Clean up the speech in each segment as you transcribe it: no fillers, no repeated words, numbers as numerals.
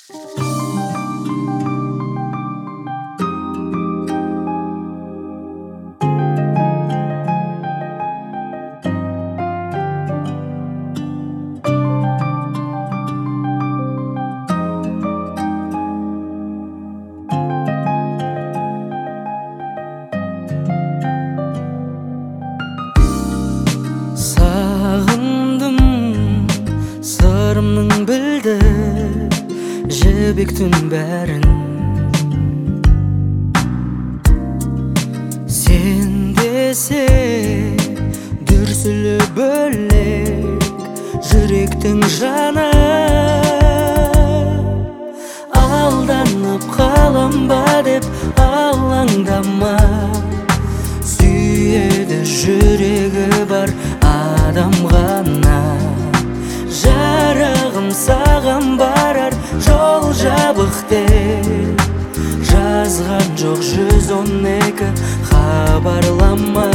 Сағындым сырымның білді жібектің бәрін. Сен десе дүрсілі бөлек жүректің жаны. Алданып қалам ба деп алаңдама, сүйеді жүрегі бар адам ғана. Жарығым саған барар жол жабық деп жазған жоқ 112 хабарлама.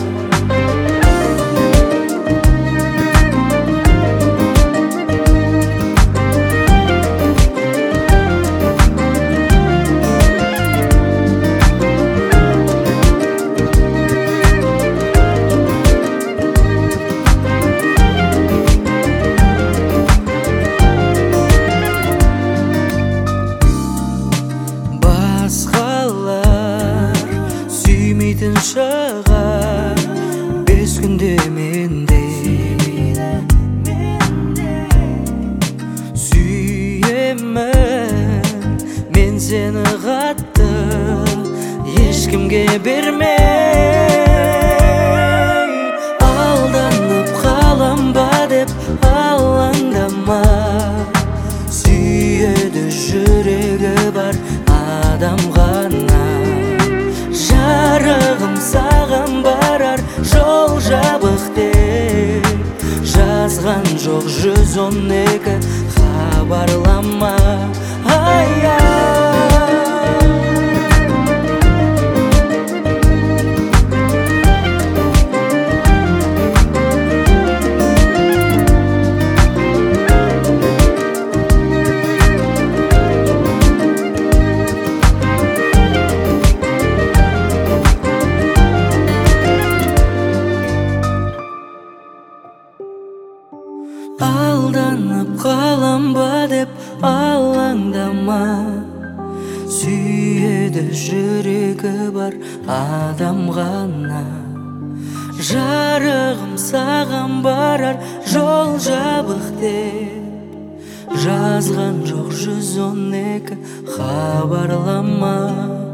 Басқалар сүймейтін шығар 5 күнде менде. Сүйемін мен сені қатты, ешкімге бермей. Алданып қалам ба деп алаңдама, сүйеді жүрегі бар адам ғана. Жарығым саған барар жол жабық деп жазған жоқ 112 хабарлама. Алданып қалам ба деп алаңдама, сүйеді жүрегі бар адам ғана. Жарығым саған барар жол жабық деп жазған жоқ 112 хабарлама.